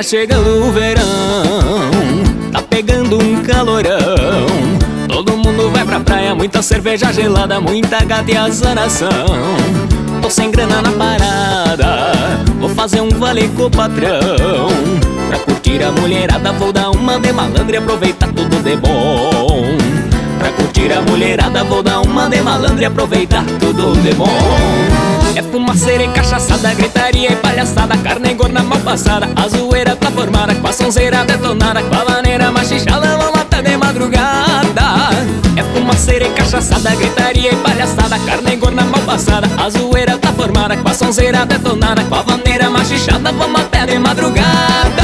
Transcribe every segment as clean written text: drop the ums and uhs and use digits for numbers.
chegando o verão, tá pegando um calorão. Todo mundo vai pra praia, muita cerveja gelada, muita gata e azaração. Tô sem grana na parada, vou fazer um vale com o patrão. Pra curtir a mulherada vou dar uma de malandro e aproveitar tudo de bom. Pra curtir a mulherada vou dar uma de malandro e aproveitar tudo de bom. É fumaceira e cachaçada, gritaria e palhaçada, carne gorda mal passada, a zoeira tá formada, com a sonzeira detonada, com a vaneira machichada, vamos até de madrugada. É fumaceira e cachaçada, gritaria e palhaçada, carne gorda mal passada, a zoeira tá formada, com a sonzeira detonada, com a vaneira machichada, vamos até de madrugada.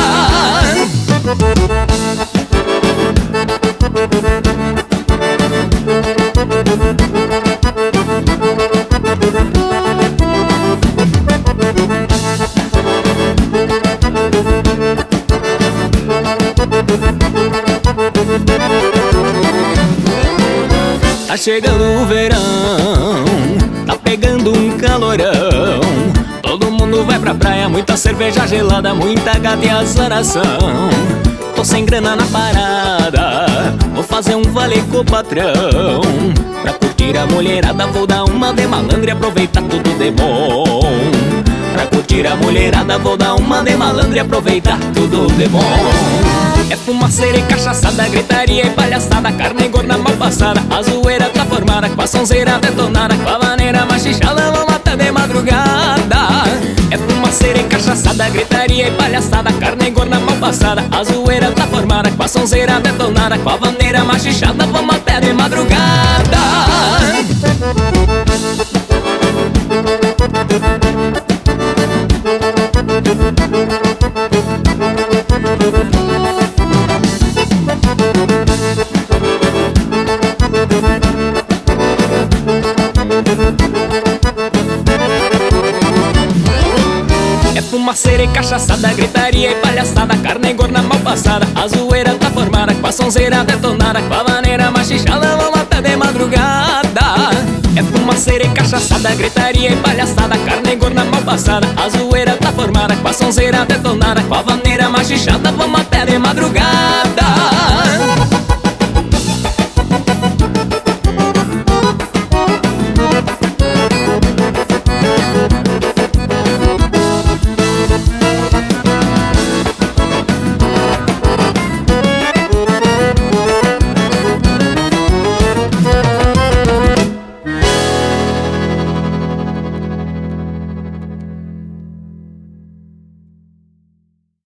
Tá chegando o verão, tá pegando um calorão. Todo mundo vai pra praia, muita cerveja gelada, muita gata e azaração. Tô sem grana na parada, vou fazer um vale com o patrão. Pra curtir a mulherada vou dar uma de malandro e aproveitar tudo de bom. Pra curtir a mulherada vou dar uma de malandro e aproveitar tudo de bom. É fumaceira e cachaçada, gritaria e palhaçada, carne gorda mal passada, a zoeira tá formada, com a sonzeira detonada, com a vaneira machichada, vamos até de madrugada. É fumaceira e cachaçada, gritaria e palhaçada, carne gorda mal passada, a zoeira tá formada, com a sonzeira detonada, com a vaneira machichada, vamos até de madrugada. Fumaceira e cachaçada, gritaria e palhaçada, carne gorda mal passada, a zoeira tá formada, com a sonzeira detonada, com a vaneira machichada, vamos até de madrugada. É fumaceira e cachaçada, gritaria e palhaçada, carne gorda mal passada, a zoeira tá formada, com a sonzeira detonada, com a vaneira machichada, vamos até de madrugada.